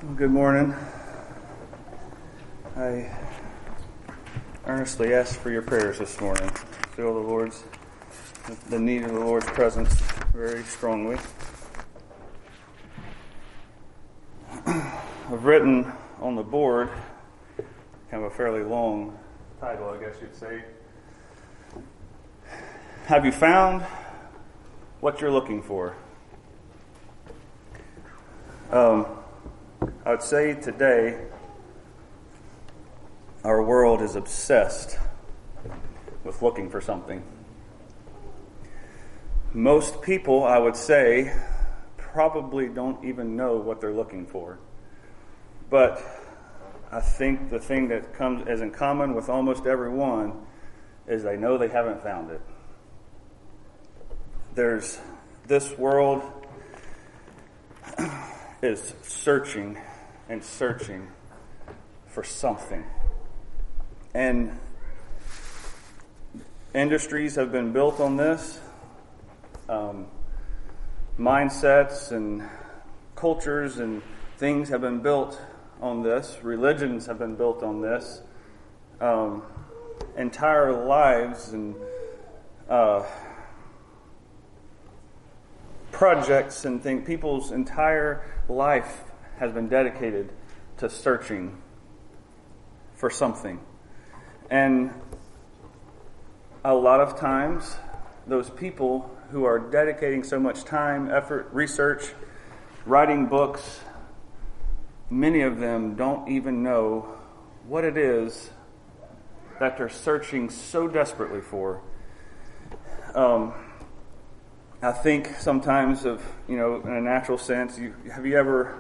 Well, good morning. I earnestly ask for your prayers this morning. Feel the need of the Lord's presence very strongly. I've written on the board kind of a fairly long title, I guess you'd say. Have you found what you're looking for? I would say today our world is obsessed with looking for something. Most people, I would say, probably don't even know what they're looking for. But I think the thing that comes as in common with almost everyone is they know they haven't found it. This world is searching and searching for something. And industries have been built on this. Mindsets and cultures and things have been built on this. Religions have been built on this. Entire lives and projects and things, people's entire life has been dedicated to searching for something. And a lot of times, those people who are dedicating so much time, effort, research, writing books, many of them don't even know what it is that they're searching so desperately for. I think sometimes in a natural sense, have you ever,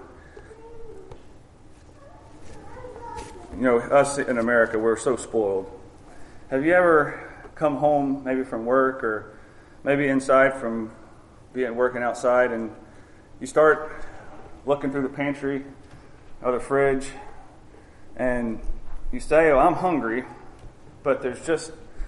us in America, we're so spoiled. Have you ever come home maybe from work or maybe inside from working outside and you start looking through the pantry or the fridge and you say, "Oh, I'm hungry," but there's just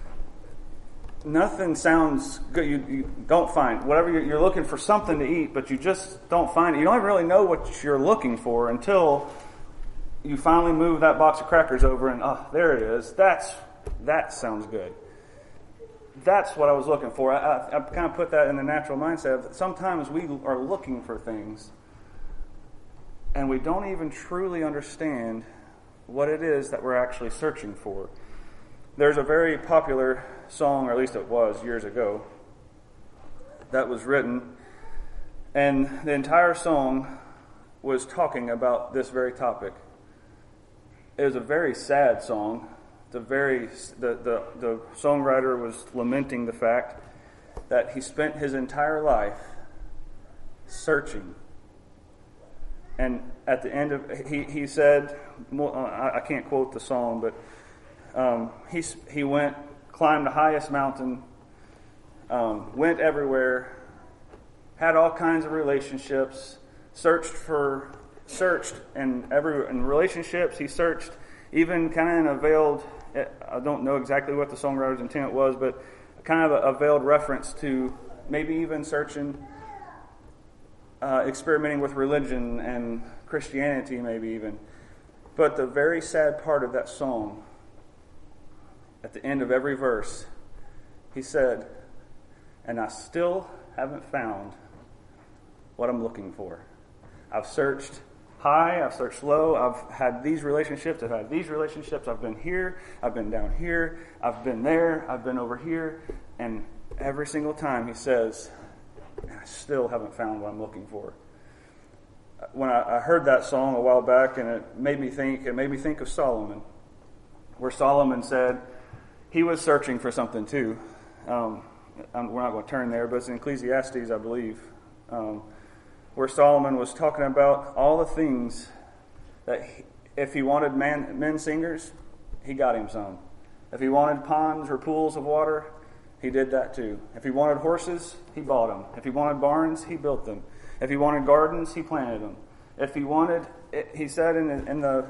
nothing sounds good. You don't find whatever you're looking for something to eat, but you just don't find it. You don't really know what you're looking for until you finally move that box of crackers over and there it is. That sounds good. That's what I was looking for. I kind of put that in the natural mindset. Sometimes we are looking for things and we don't even truly understand what it is that we're actually searching for. There's a very popular song, or at least it was years ago, that was written, and the entire song was talking about this very topic. It was a very sad song. The songwriter was lamenting the fact that he spent his entire life searching. And at the end of he said, I can't quote the song, but he went, climbed the highest mountain, went everywhere, had all kinds of relationships, searched in relationships. He searched even kind of in a veiled, I don't know exactly what the songwriter's intent was, but kind of a veiled reference to maybe even searching, experimenting with religion and Christianity maybe even. But the very sad part of that song, at the end of every verse, he said, "And I still haven't found what I'm looking for. I've searched high, I've searched low, I've had these relationships, I've been here, I've been down here, I've been there, I've been over here." And every single time he says, "And I still haven't found what I'm looking for." When I heard that song a while back, and it made me think of Solomon, where Solomon said, he was searching for something too. We're not going to turn there, but it's in Ecclesiastes, I believe, where Solomon was talking about all the things that if he wanted men singers, he got him some. If he wanted ponds or pools of water, he did that too. If he wanted horses, he bought them. If he wanted barns, he built them. If he wanted gardens, he planted them. If he wanted, he said in the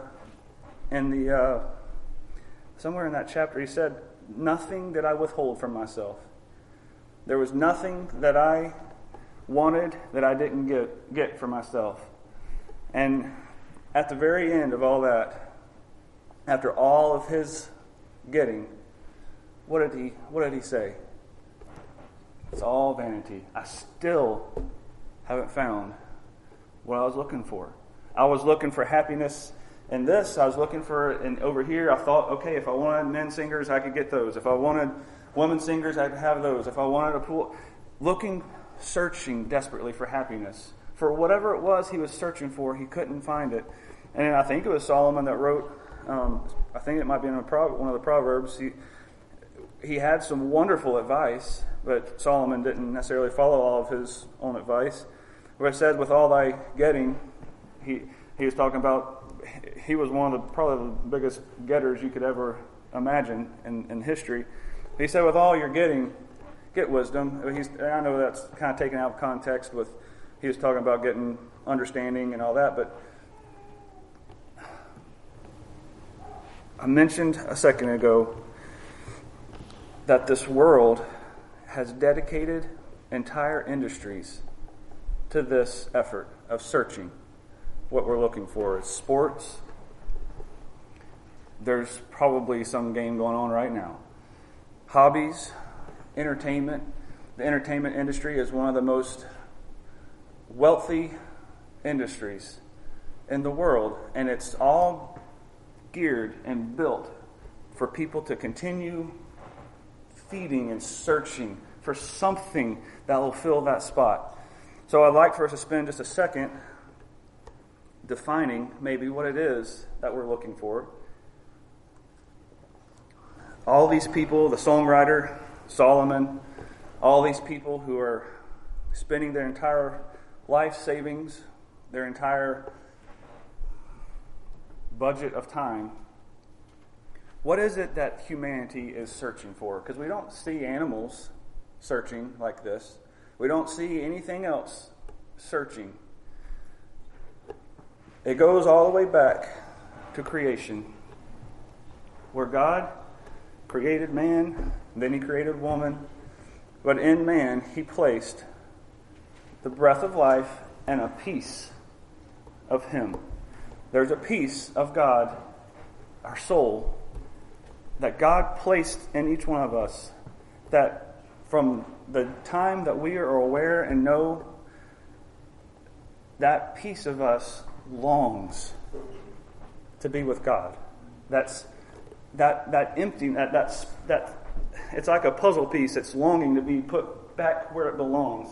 somewhere in that chapter, he said, "Nothing did I withhold from myself." There was nothing that I wanted that I didn't get for myself. And at the very end of all that, after all of his getting, what did he say? It's all vanity. I still haven't found what I was looking for. I was looking for happiness in this. I was looking for it over here. I thought, okay, if I wanted men singers, I could get those. If I wanted women singers, I could have those. If I wanted a pool, searching desperately for happiness. For whatever it was he was searching for, he couldn't find it. And I think it was Solomon that wrote, I think it might be in one of the Proverbs, he had some wonderful advice, but Solomon didn't necessarily follow all of his own advice. Where it said, with all thy getting, he was talking about, he was one of probably the biggest getters you could ever imagine in history. He said, with all you're getting, get wisdom. I know that's kind of taken out of context with, he was talking about getting understanding and all that, but I mentioned a second ago that this world has dedicated entire industries to this effort of searching what we're looking for. It's sports. There's probably some game going on right now. Hobbies, entertainment. The entertainment industry is one of the most wealthy industries in the world, and it's all geared and built for people to continue feeding and searching for something that will fill that spot. So I'd like for us to spend just a second defining maybe what it is that we're looking for. All these people, the songwriter, Solomon, all these people who are spending their entire life savings, their entire budget of time, what is it that humanity is searching for? Because we don't see animals searching like this. We don't see anything else searching. It goes all the way back to creation, where God created man, then he created woman, but in man he placed the breath of life and a piece of him. There's a piece of God, our soul, that God placed in each one of us, that from the time that we are aware and know, that piece of us longs to be with God. That's that empty, that's it's like a puzzle piece. It's longing to be put back where it belongs.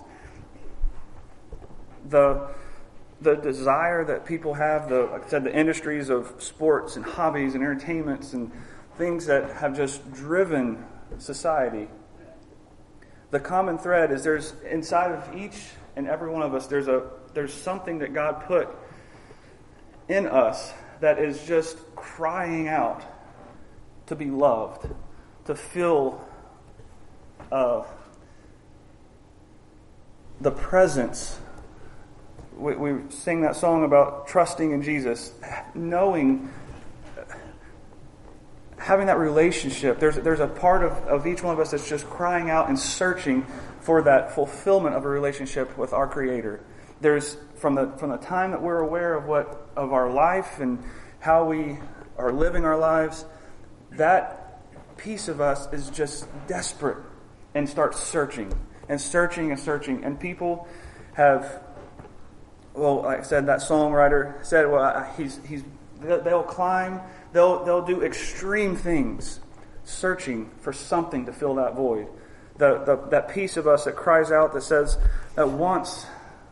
The desire that people have, like I said, the industries of sports and hobbies and entertainments and things that have just driven society. The common thread is there's inside of each and every one of us, there's something that God put in us that is just crying out to be loved, to feel the presence. We sing that song about trusting in Jesus, knowing, having that relationship. There's a part of each one of us that's just crying out and searching for that fulfillment of a relationship with our Creator. There's from the time that we're aware of our life and how we are living our lives, that piece of us is just desperate and starts searching and searching and searching. And people have, well, like I said, that songwriter said, well, they'll climb, they'll do extreme things, searching for something to fill that void. That piece of us that cries out, that says, that wants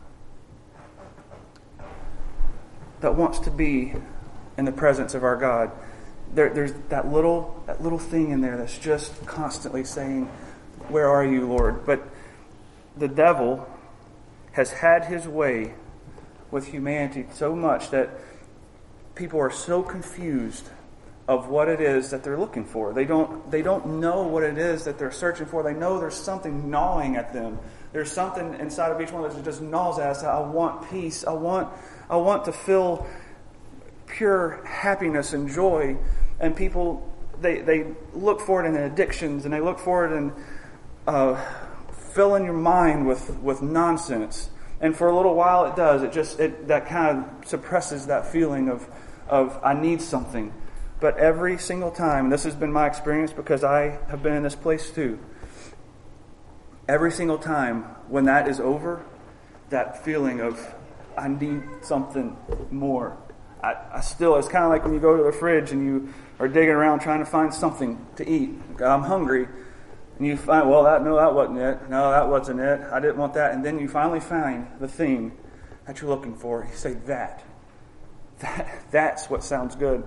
to be in the presence of our God. There's that little thing in there that's just constantly saying, "Where are you, Lord?" But the devil has had his way with humanity so much that people are so confused of what it is that they're looking for. They don't know what it is that they're searching for. They know there's something gnawing at them. There's something inside of each one that just gnaws at us. I want peace. I want to feel pure happiness and joy. And people, they look for it in addictions, and they look for it in filling your mind with nonsense. And for a little while it does. That kind of suppresses that feeling of I need something. But every single time, and this has been my experience because I have been in this place too, every single time when that is over, that feeling of I need something more. I still, it's kind of like when you go to the fridge and you are digging around trying to find something to eat. I'm hungry. And you find, that wasn't it. No, that wasn't it. I didn't want that. And then you finally find the thing that you're looking for. You say, that's what sounds good.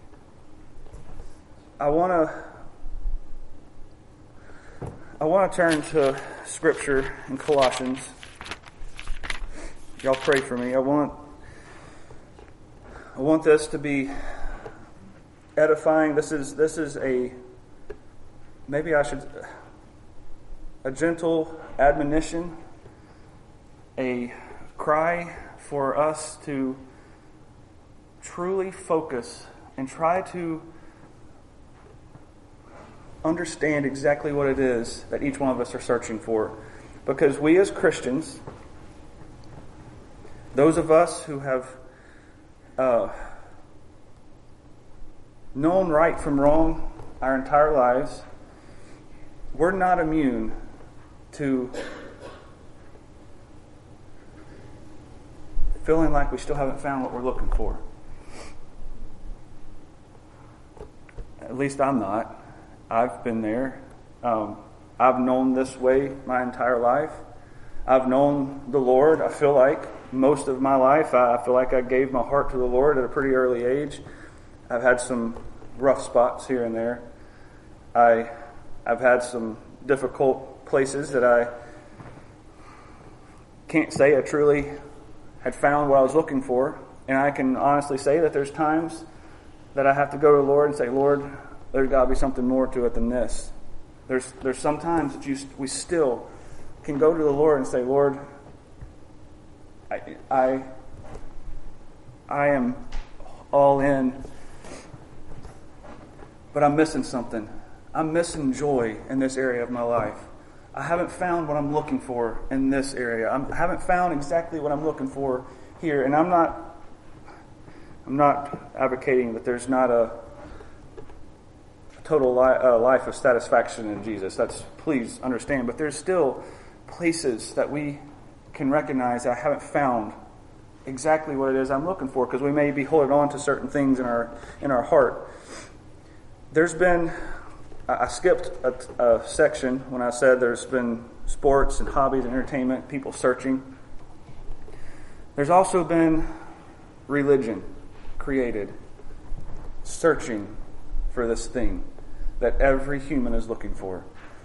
I want to turn to Scripture in Colossians. Y'all pray for me. I want this to be edifying. This is a gentle admonition, a cry for us to truly focus and try to understand exactly what it is that each one of us are searching for. Because we as Christians, those of us who have known right from wrong our entire lives, we're not immune to feeling like we still haven't found what we're looking for. At least I'm not. I've been there. I've known this way my entire life. I've known the Lord, I feel like, most of my life. I feel like I gave my heart to the Lord at a pretty early age. I've had some rough spots here and there. I've had some difficult places that I can't say I truly had found what I was looking for. And I can honestly say that there's times that I have to go to the Lord and say, Lord, there's got to be something more to it than this. There's some times that we still can go to the Lord and say, Lord, I am all in, but I'm missing something. I'm missing joy in this area of my life. I haven't found what I'm looking for in this area. I haven't found exactly what I'm looking for here. And I'm not advocating that there's not a total life of satisfaction in Jesus. That's, please understand. But there's still places that we can recognize that I haven't found exactly what it is I'm looking for, because we may be holding on to certain things in our heart. I skipped a section when I said there's been sports and hobbies and entertainment, people searching. There's also been religion created, searching for this thing that every human is looking for.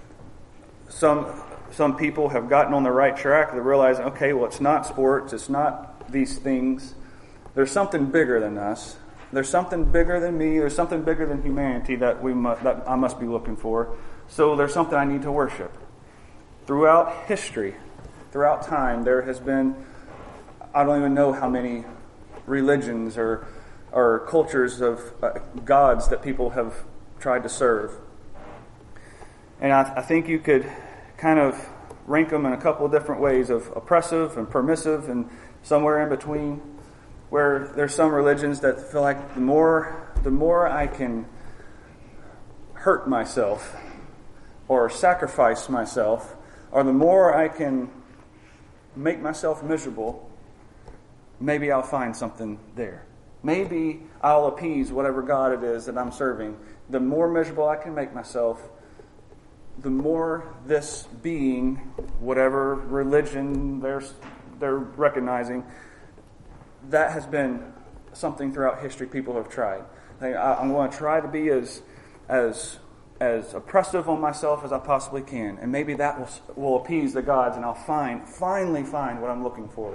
Some people have gotten on the right track. They're realizing, okay, well, it's not sports, it's not these things. There's something bigger than us. There's something bigger than me. There's something bigger than humanity that I must be looking for. So there's something I need to worship. Throughout history, throughout time, there has been, I don't even know how many religions or cultures of gods that people have tried to serve. And I think you could kind of rank them in a couple of different ways of oppressive and permissive and somewhere in between, where there's some religions that feel like the more I can hurt myself or sacrifice myself, or the more I can make myself miserable, maybe I'll find something there. Maybe I'll appease whatever God it is that I'm serving. The more miserable I can make myself, the more this being, whatever religion they're recognizing, that has been something throughout history people have tried. I'm going to try to be as oppressive on myself as I possibly can, and maybe that will appease the gods, and I'll finally find what I'm looking for.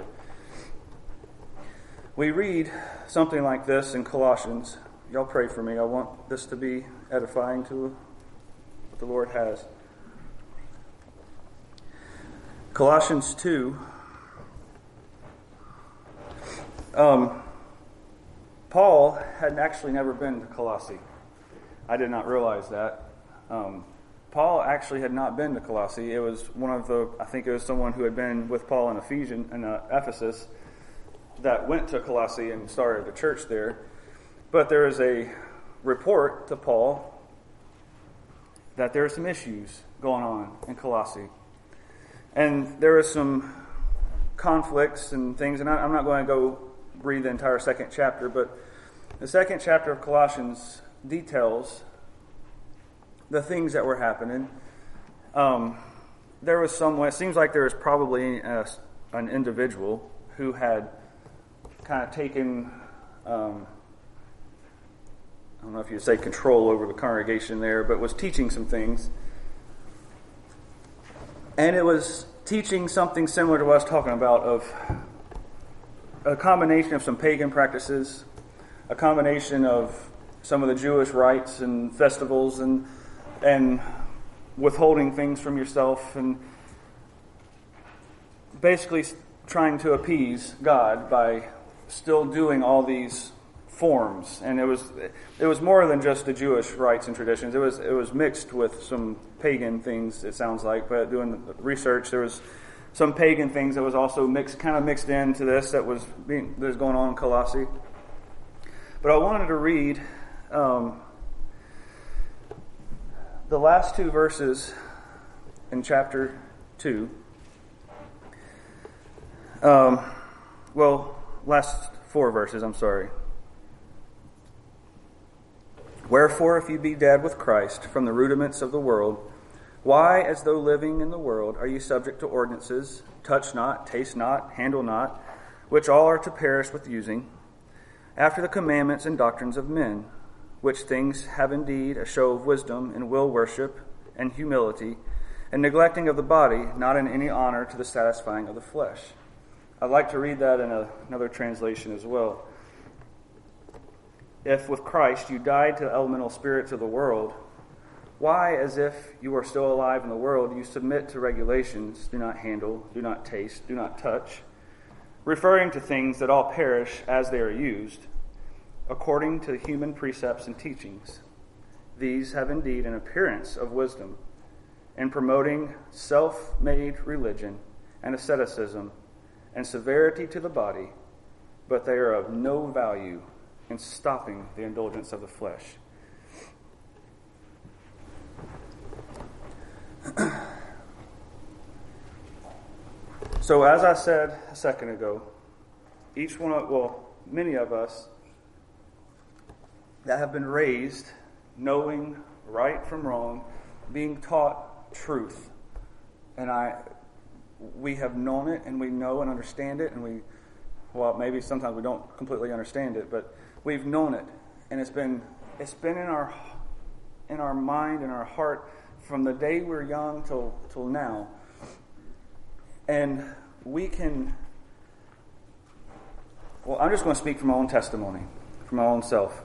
We read something like this in Colossians. Y'all pray for me. I want this to be edifying to what the Lord has. Colossians 2. Paul had actually never been to Colossae. I did not realize that. Paul actually had not been to Colossae. It was I think it was someone who had been with Paul in Ephesus that went to Colossae and started a church there. But there is a report to Paul that there are some issues going on in Colossae. And there are some conflicts and things, and I'm not going to go read the entire second chapter, but the second chapter of Colossians details the things that were happening. There was it seems like there was probably an individual who had kind of taken, I don't know if you'd say control over the congregation there, but was teaching some things. And it was teaching something similar to what I was talking about, of a combination of some pagan practices, a combination of some of the Jewish rites and festivals, and withholding things from yourself, and basically trying to appease God by still doing all these forms. And it was more than just the Jewish rites and traditions. It was mixed with some pagan things, it sounds like. But doing the research, there was some pagan things that was also mixed into this that was going on in Colossae. But I wanted to read the last two verses in chapter 2. Last 4 verses, I'm sorry. Wherefore, if you be dead with Christ from the rudiments of the world, why, as though living in the world, are you subject to ordinances, touch not, taste not, handle not, which all are to perish with using, after the commandments and doctrines of men, which things have indeed a show of wisdom and will worship and humility, and neglecting of the body, not in any honor to the satisfying of the flesh. I'd like to read that in another translation as well. If with Christ you died to the elemental spirits of the world, why, as if you are still alive in the world, you submit to regulations, do not handle, do not taste, do not touch, referring to things that all perish as they are used, according to human precepts and teachings. These have indeed an appearance of wisdom in promoting self-made religion and asceticism and severity to the body, but they are of no value in stopping the indulgence of the flesh. So as I said a second ago, many of us that have been raised knowing right from wrong, being taught truth. And we have known it, and we know and understand it, and maybe sometimes we don't completely understand it, but we've known it, and it's been in our mind and our heart from the day we're young till now. And we can, I'm just going to speak from my own testimony, from my own self.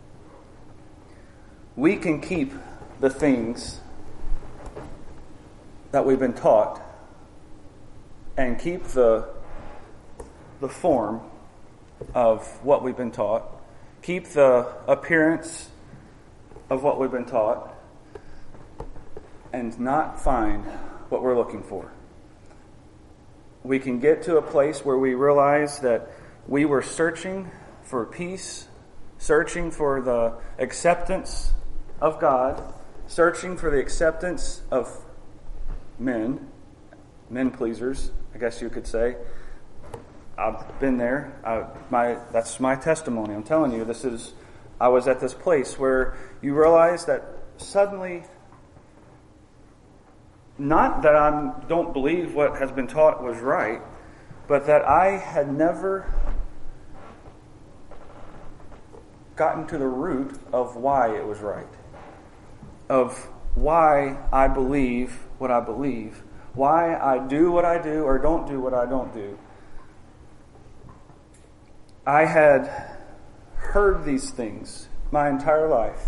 We can keep the things that we've been taught and keep the form of what we've been taught, keep the appearance of what we've been taught, and not find what we're looking for. We can get to a place where we realize that we were searching for peace, searching for the acceptance of God, searching for the acceptance of men pleasers, I guess you could say. I've been there. That's my testimony. I'm telling you, I was at this place where you realize that suddenly, not that I don't believe what has been taught was right, but that I had never gotten to the root of why it was right, of why I believe what I believe, why I do what I do or don't do what I don't do. I had heard these things my entire life.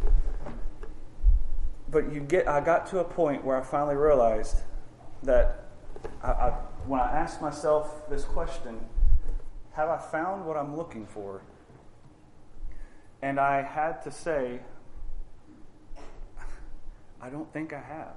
But I got to a point where I finally realized that when I asked myself this question, have I found what I'm looking for? And I had to say, I don't think I have.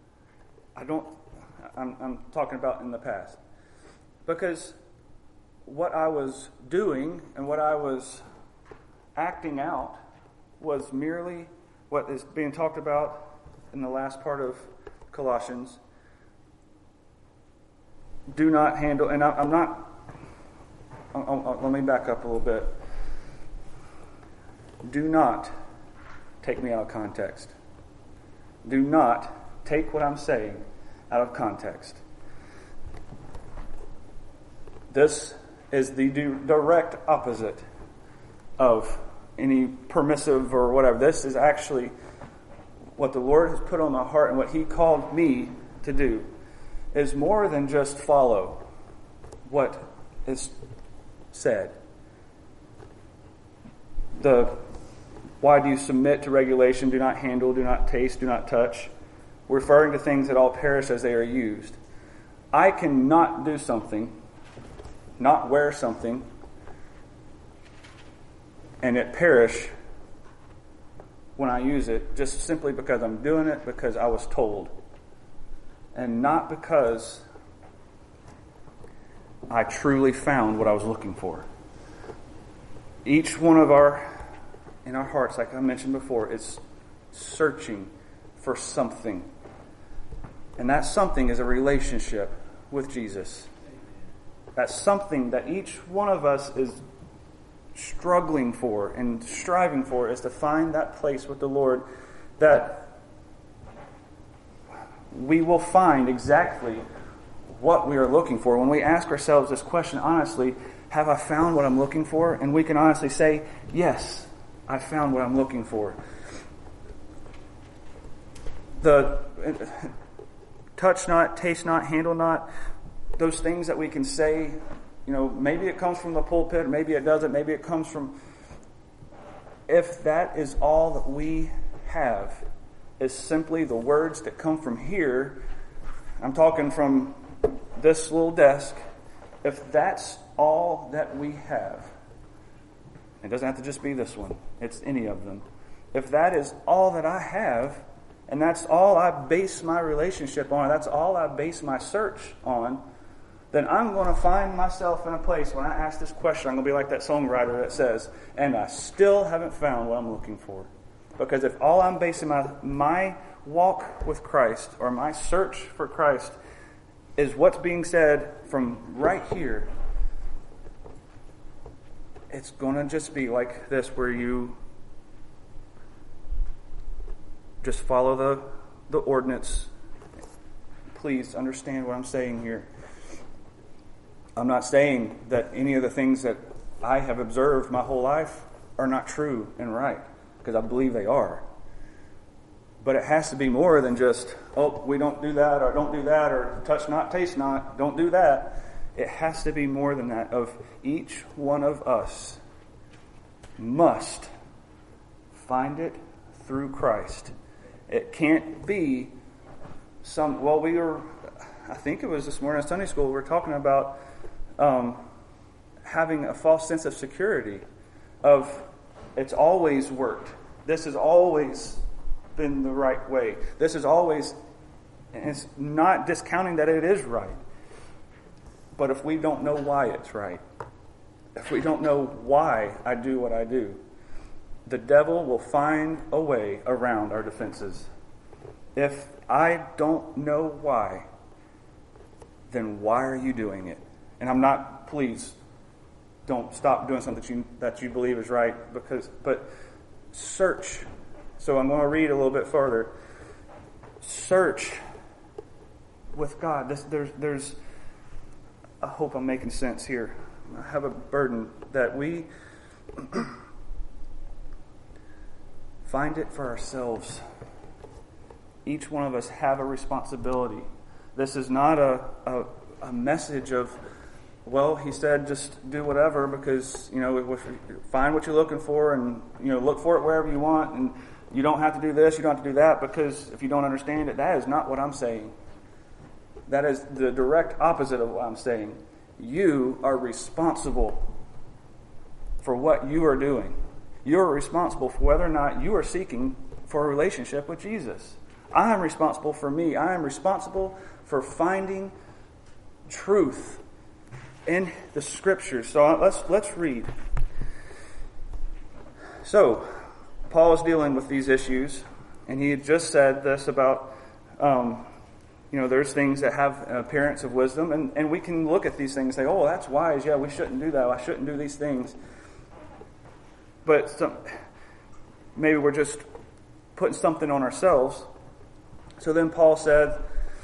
I'm talking about in the past. Because what I was doing and what I was acting out was merely what is being talked about in the last part of Colossians. Do not handle, and I'm not, let me back up a little bit. Do not take me out of context. Do not take what I'm saying out of context. This is the direct opposite of any permissive or whatever. This is actually what the Lord has put on my heart, and what He called me to do is more than just follow what is said. Why do you submit to regulation? Do not handle, do not taste, do not touch. Referring to things that all perish as they are used. I cannot do something, not wear something, and it perish when I use it, just simply because I'm doing it because I was told. And not because I truly found what I was looking for. Each one of in our hearts, like I mentioned before, is searching for something. And that something is a relationship with Jesus. That's something that each one of us is struggling for and striving for, is to find that place with the Lord that we will find exactly what we are looking for. When we ask ourselves this question honestly, have I found what I'm looking for? And we can honestly say, yes, I found what I'm looking for. The touch not, taste not, handle not, those things that we can say, maybe it comes from the pulpit, maybe it doesn't, maybe it comes from... If that is all that we have, is simply the words that come from here, I'm talking from this little desk, if that's all that we have, it doesn't have to just be this one, it's any of them. If that is all that I have, and that's all I base my relationship on, that's all I base my search on, then I'm going to find myself in a place when I ask this question, I'm going to be like that songwriter that says, and I still haven't found what I'm looking for. Because if all I'm basing my walk with Christ, or my search for Christ, is what's being said from right here, it's going to just be like this, where you just follow the ordinance. Please understand what I'm saying here. I'm not saying that any of the things that I have observed my whole life are not true and right, because I believe they are. But it has to be more than just, we don't do that, or don't do that, or touch not, taste not, don't do that. It has to be more than that. Of each one of us must find it through Christ. It can't be I think it was this morning at Sunday school, we were talking about having a false sense of security, of it's always worked. This has always been the right way. This is always, and it's not discounting that it is right. But if we don't know why it's right, if we don't know why I do what I do, the devil will find a way around our defenses. If I don't know why, then why are you doing it? And I'm not, please, don't stop doing something that you believe is right, but search. So I'm going to read a little bit further. Search with God. There's I hope I'm making sense here. I have a burden that we find it for ourselves. Each one of us have a responsibility. This is not a message of, he said just do whatever because, find what you're looking for and, look for it wherever you want, and you don't have to do this, you don't have to do that, because if you don't understand it, that is not what I'm saying. That is the direct opposite of what I'm saying. You are responsible for what you are doing. You are responsible for whether or not you are seeking for a relationship with Jesus. I am responsible for me. I am responsible for finding truth in the Scriptures. So let's read. So, Paul is dealing with these issues, and he had just said this about, there's things that have an appearance of wisdom, and we can look at these things and say, oh, that's wise. Yeah, we shouldn't do that. I shouldn't do these things. But maybe we're just putting something on ourselves. So then Paul said,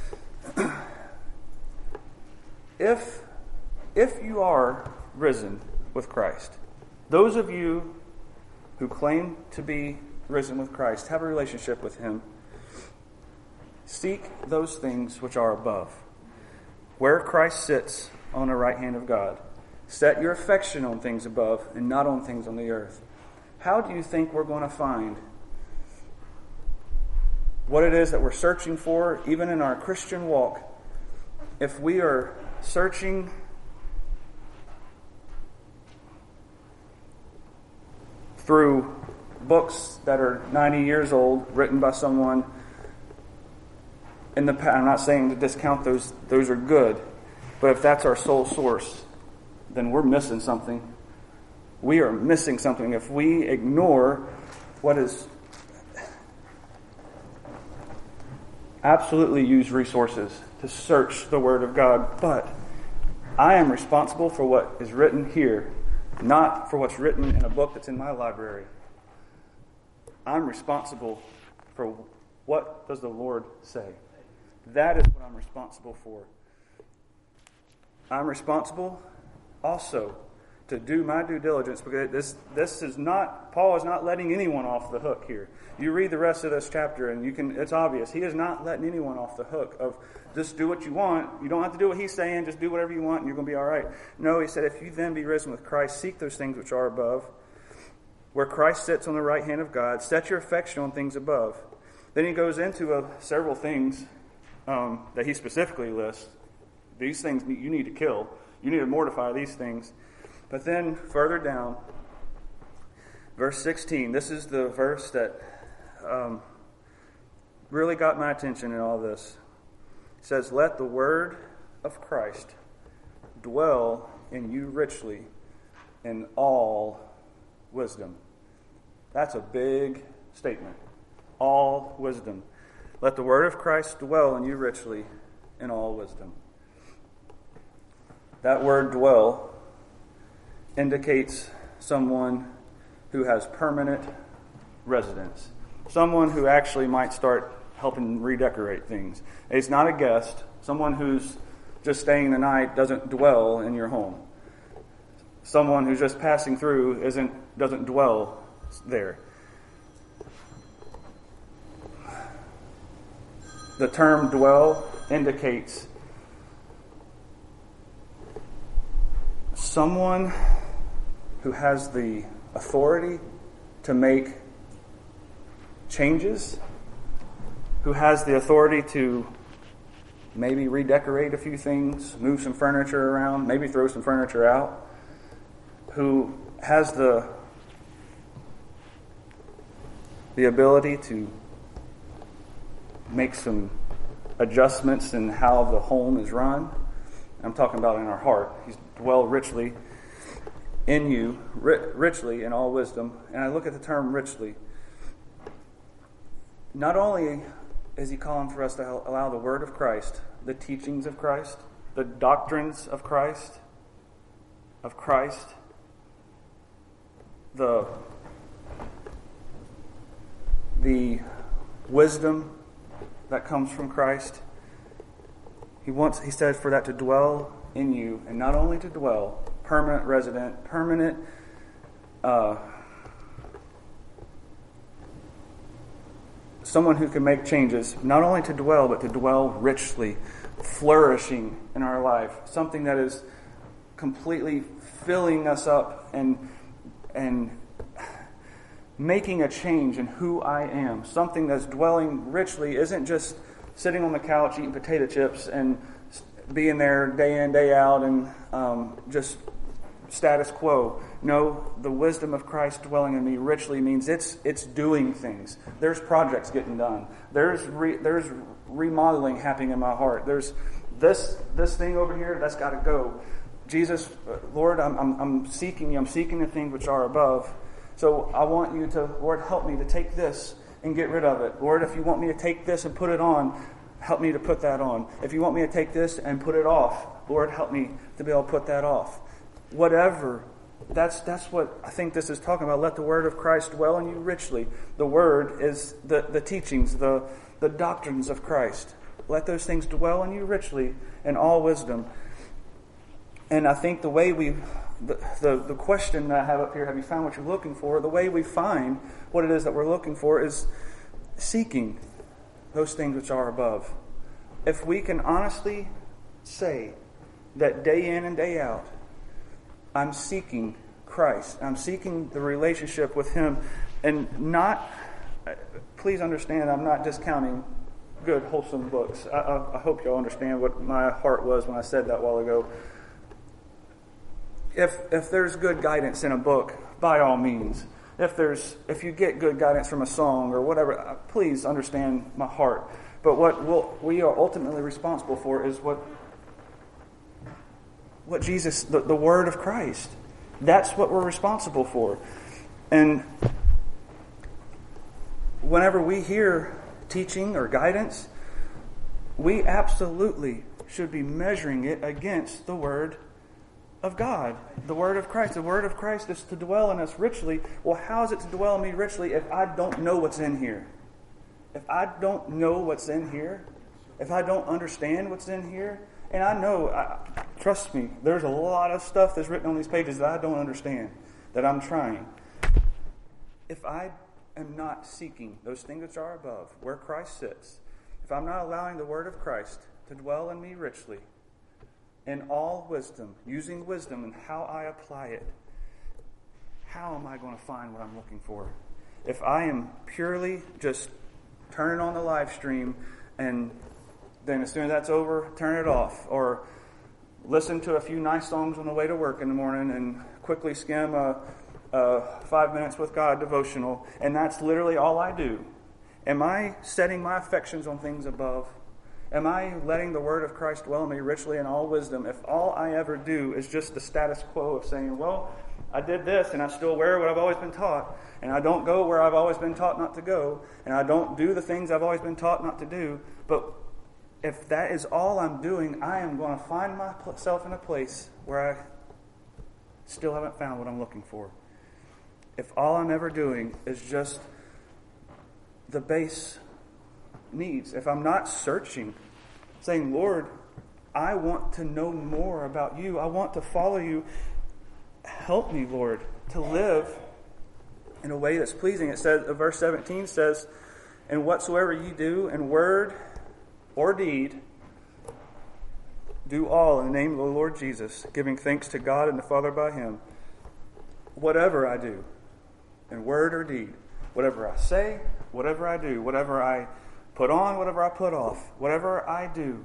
if you are risen with Christ, those of you who claim to be risen with Christ, have a relationship with Him, seek those things which are above, where Christ sits on the right hand of God. Set your affection on things above and not on things on the earth. How do you think we're going to find what it is that we're searching for, even in our Christian walk, if we are searching through books that are 90 years old, written by someone in the past? I'm not saying to discount those are good, but if that's our sole source, then we're missing something. We are missing something if we ignore what is absolutely use resources to search the Word of God. But I am responsible for what is written here, not for what's written in a book that's in my library. I'm responsible for what does the Lord say. That is what I'm responsible for. I'm responsible also to do my due diligence, because this is not, Paul is not letting anyone off the hook here. You read the rest of this chapter and it's obvious. He is not letting anyone off the hook of just do what you want. You don't have to do what he's saying. Just do whatever you want and you're going to be all right. No, he said, if you then be risen with Christ, seek those things which are above, where Christ sits on the right hand of God. Set your affection on things above. Then he goes into several things that he specifically lists. These things you need to kill. You need to mortify these things. But then further down, verse 16, this is the verse that really got my attention in all this. It says, let the word of Christ dwell in you richly in all wisdom. That's a big statement. All wisdom. Let the word of Christ dwell in you richly in all wisdom. That word dwell indicates someone who has permanent residence. Someone who actually might start helping redecorate things. It's not a guest. Someone who's just staying the night doesn't dwell in your home. Someone who's just passing through doesn't dwell there. The term dwell indicates someone who has the authority to make changes, who has the authority to maybe redecorate a few things, move some furniture around, maybe throw some furniture out, who has the ability to make some adjustments in how the home is run. I'm talking about in our heart. He's dwell richly in you, richly in all wisdom. And I look at the term richly. Not only is he calling for us to allow the word of Christ, the teachings of Christ, the doctrines of Christ, the wisdom that comes from Christ. He said for that to dwell in you, and not only to dwell, permanent resident, permanent someone who can make changes, not only to dwell, but to dwell richly, flourishing in our life, something that is completely filling us up and making a change in who I am. Something that's dwelling richly isn't just sitting on the couch eating potato chips and being there day in, day out and just status quo. No, the wisdom of Christ dwelling in me richly means it's doing things. There's projects getting done. There's remodeling happening in my heart. There's this thing over here that's got to go. Jesus, Lord, I'm seeking you. I'm seeking the things which are above. So I want you to, Lord, help me to take this and get rid of it. Lord, if you want me to take this and put it on, help me to put that on. If you want me to take this and put it off, Lord, help me to be able to put that off. Whatever. That's what I think this is talking about. Let the word of Christ dwell in you richly. The word is the teachings, the doctrines of Christ. Let those things dwell in you richly in all wisdom. And I think the way the question that I have up here, have you found what you're looking for? The way we find what it is that we're looking for is seeking those things which are above. If we can honestly say that day in and day out, I'm seeking Christ. I'm seeking the relationship with Him. And not, please understand, I'm not discounting good, wholesome books. I hope you'll understand what my heart was when I said that a while ago. If there's good guidance in a book, by all means. If you get good guidance from a song or whatever, please understand my heart. But what we are ultimately responsible for is what Jesus, the Word of Christ. That's what we're responsible for. And whenever we hear teaching or guidance, we absolutely should be measuring it against the Word of God, the Word of Christ. The Word of Christ is to dwell in us richly. Well, how is it to dwell in me richly if I don't know what's in here? If I don't know what's in here, if I don't understand what's in here, and I know, trust me, there's a lot of stuff that's written on these pages that I don't understand, that I'm trying. If I am not seeking those things which are above, where Christ sits, if I'm not allowing the Word of Christ to dwell in me richly, in all wisdom, using wisdom and how I apply it, how am I going to find what I'm looking for? If I am purely just turning on the live stream and then as soon as that's over, turn it off, or listen to a few nice songs on the way to work in the morning and quickly skim a 5 minutes with God devotional, and that's literally all I do. Am I setting my affections on things above? Am I letting the Word of Christ dwell in me richly in all wisdom if all I ever do is just the status quo of saying, well, I did this and I still wear what I've always been taught, and I don't go where I've always been taught not to go, and I don't do the things I've always been taught not to do, but if that is all I'm doing, I am going to find myself in a place where I still haven't found what I'm looking for. If all I'm ever doing is just the base needs, if I'm not searching, saying, Lord, I want to know more about you. I want to follow you. Help me, Lord, to live in a way that's pleasing. It says, verse 17 says, and whatsoever ye do in word or deed, do all in the name of the Lord Jesus, giving thanks to God and the Father by Him. Whatever I do, in word or deed, whatever I say, whatever I do, whatever I put on, whatever I put off, whatever I do,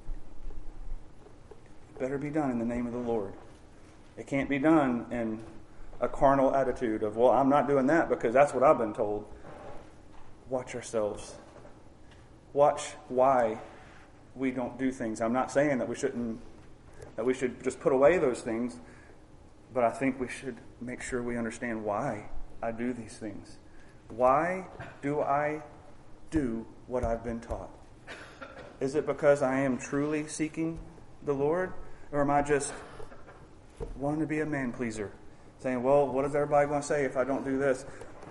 better be done in the name of the Lord. It can't be done in a carnal attitude of, well, I'm not doing that because that's what I've been told. Watch ourselves. Watch why we don't do things. I'm not saying that we should just put away those things, but I think we should make sure we understand why I do these things. Why do I do what I've been taught? Is it because I am truly seeking the Lord, or am I just wanting to be a man pleaser, saying, well, what is everybody going to say if I don't do this?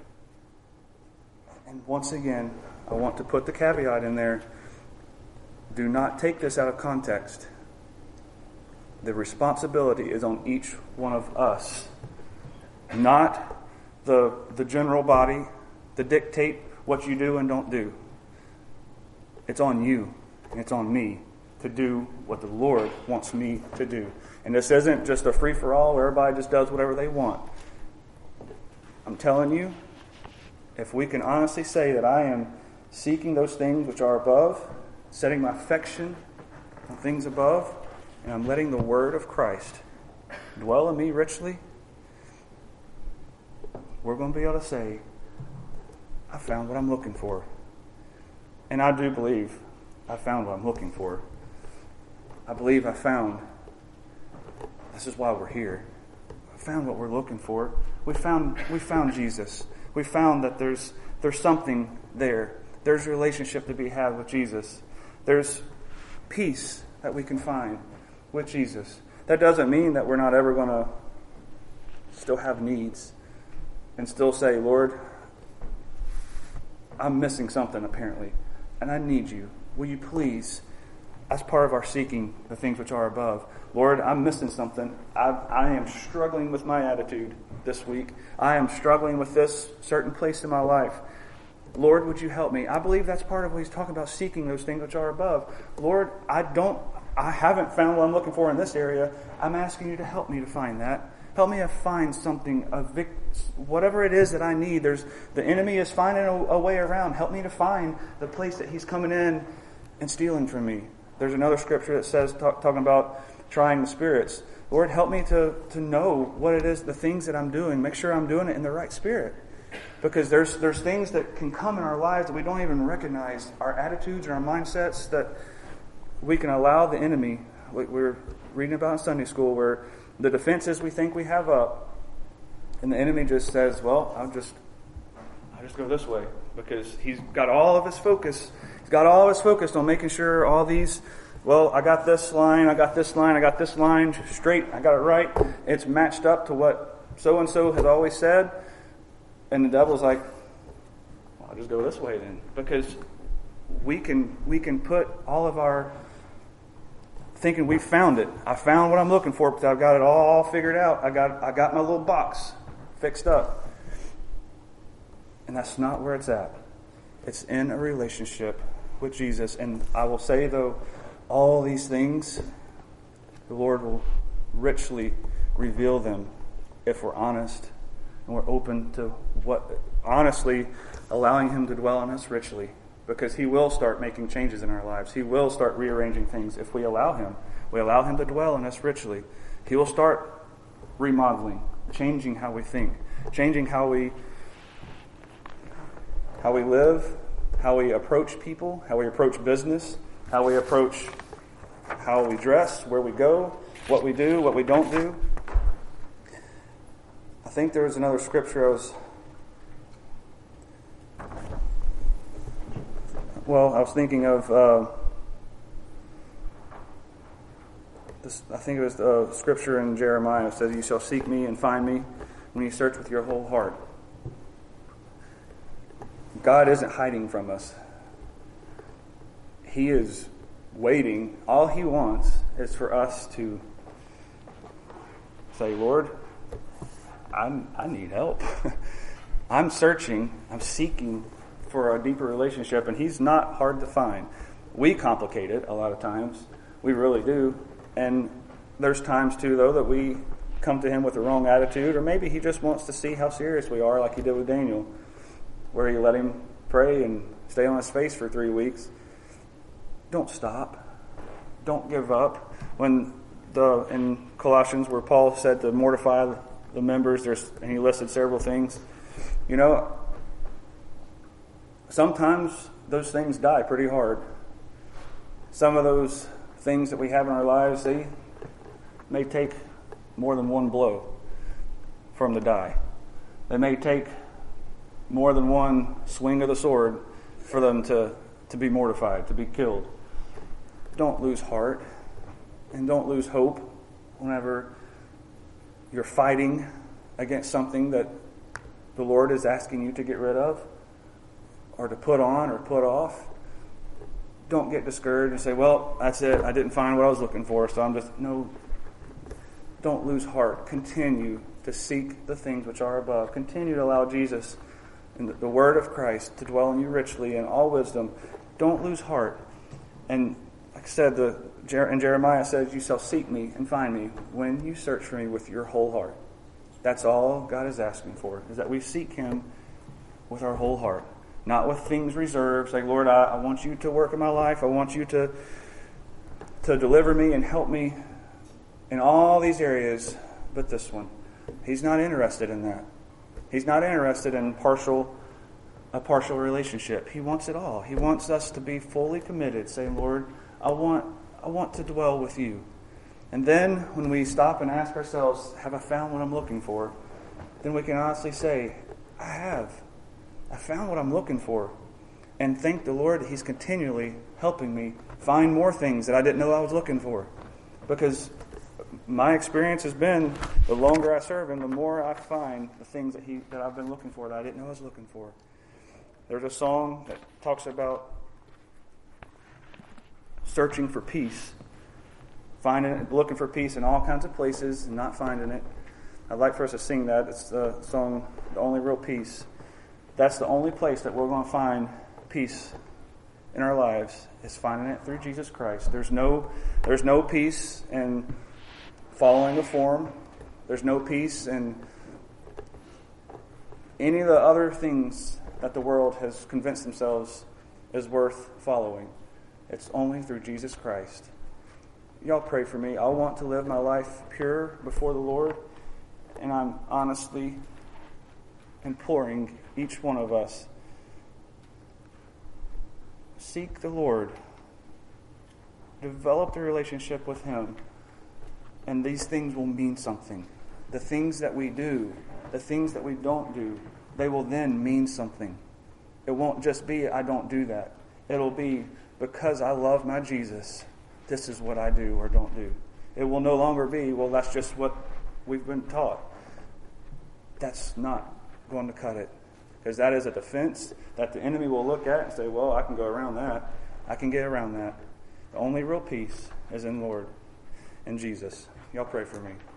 And once again, I want to put the caveat in there. Do not take this out of context. The responsibility is on each one of us, not the general body to dictate what you do and don't do. It's on you and it's on me to do what the Lord wants me to do. And this isn't just a free-for-all where everybody just does whatever they want. I'm telling you, if we can honestly say that I am seeking those things which are above, setting my affection on things above, and I'm letting the Word of Christ dwell in me richly, we're going to be able to say, I found what I'm looking for. And I do believe I found what I'm looking for. I believe I found, this is why we're here. I found what we're looking for. We found Jesus. We found that there's something there. There's a relationship to be had with Jesus. There's peace that we can find with Jesus. That doesn't mean that we're not ever going to still have needs and still say, Lord, I'm missing something apparently, and I need you. Will you please, as part of our seeking the things which are above, Lord, I'm missing something. I am struggling with my attitude this week. I am struggling with this certain place in my life. Lord, would you help me? I believe that's part of what he's talking about, seeking those things which are above. Lord, I haven't found what I'm looking for in this area. I'm asking you to help me to find that. Help me to find something, whatever it is that I need. The enemy is finding a way around. Help me to find the place that he's coming in and stealing from me. There's another scripture that says, talking about trying the spirits. Lord, help me to know what it is, the things that I'm doing. Make sure I'm doing it in the right spirit. Because there's things that can come in our lives that we don't even recognize. Our attitudes and our mindsets that we can allow the enemy. We're reading about in Sunday school where the defenses we think we have up, and the enemy just says, well, I'll just go this way. Because he's got all of his focus. He's got all of his focus on making sure all these, well, I got this line, I got this line straight, I got it right. It's matched up to what so-and-so has always said. And the devil's like, well, I'll just go this way then. Because we can put all of our thinking we found it. I found what I'm looking for because I've got it all figured out. I got my little box fixed up. And that's not where it's at. It's in a relationship with Jesus. And I will say, though, all these things, the Lord will richly reveal them if we're honest and we're open to honestly allowing him to dwell in us richly. Because he will start making changes in our lives. He will start rearranging things if we allow him. We allow him to dwell in us richly. He will start remodeling, changing how we think, changing how we live, how we approach people, how we approach business, how we dress, where we go, what we do, what we don't do. I think there was another scripture I was thinking of, I think it was the scripture in Jeremiah. It says, you shall seek me and find me when you search with your whole heart. God isn't hiding from us. He is waiting. All he wants is for us to say, Lord, I need help. I'm searching, I'm seeking for a deeper relationship, and he's not hard to find. We complicate it a lot of times. We really do. And there's times too, though, that we come to him with the wrong attitude, or maybe he just wants to see how serious we are, like he did with Daniel, where he let him pray and stay on his face for 3 weeks. Don't stop. Don't give up. In Colossians, where Paul said to mortify the members, and he listed several things. Sometimes those things die pretty hard. Some of those things that we have in our lives, they may take more than one blow for them to die. They may take more than one swing of the sword for them to be mortified, to be killed. Don't lose heart and don't lose hope whenever you're fighting against something that the Lord is asking you to get rid of, or to put on or put off. Don't get discouraged and say, well, that's it. I didn't find what I was looking for, so no. Don't lose heart. Continue to seek the things which are above. Continue to allow Jesus and the word of Christ to dwell in you richly in all wisdom. Don't lose heart. And like I said, in Jeremiah says, you shall seek me and find me when you search for me with your whole heart. That's all God is asking for, is that we seek him with our whole heart. Not with things reserved. Say, Lord, I want you to work in my life. I want you to deliver me and help me in all these areas. but this one. He's not interested in that. He's not interested in a partial relationship. He wants it all. He wants us to be fully committed, saying, Lord, I want to dwell with you. And then when we stop and ask ourselves, have I found what I'm looking for? Then we can honestly say, I have. I found what I'm looking for. And thank the Lord that He's continually helping me find more things that I didn't know I was looking for. Because my experience has been, the longer I serve Him, the more I find the things that I've been looking for that I didn't know I was looking for. There's a song that talks about searching for peace, looking for peace in all kinds of places and not finding it. I'd like for us to sing that. It's the song, The Only Real Peace. That's the only place that we're going to find peace in our lives, is finding it through Jesus Christ. There's no peace in following a form. There's no peace in any of the other things that the world has convinced themselves is worth following. It's only through Jesus Christ. Y'all pray for me. I want to live my life pure before the Lord, and I'm honestly imploring each one of us, seek the Lord. Develop the relationship with Him. And these things will mean something. The things that we do, the things that we don't do, they will then mean something. It won't just be, I don't do that. It'll be, because I love my Jesus, this is what I do or don't do. It will no longer be, well, that's just what we've been taught. That's not going to cut it. Because that is a defense that the enemy will look at and say, well, I can go around that. I can get around that. The only real peace is in Lord and Jesus. Y'all pray for me.